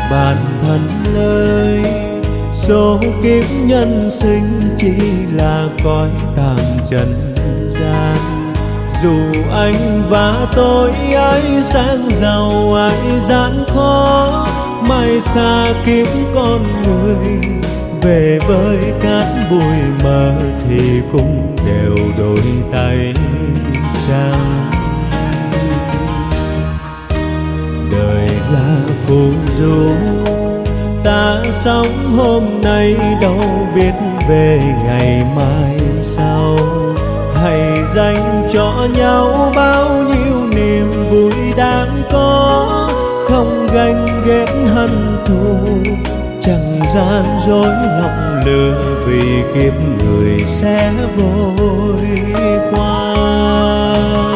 bản thân lời. Số kiếp nhân sinh chỉ là cõi tạm trần gian. Dù anh và tôi ai sang giàu ai gian khó, mai xa kiếp con người về với cát bụi mờ thì cũng đều đôi tay trắng. Đời là phù du, ta sống hôm nay đâu biết về ngày mai sau. Hãy dành cho nhau bao nhiêu niềm vui đáng có, không ganh ghét hận thù, chẳng gian dối lòng lừa, vì kiếp người sẽ vội qua.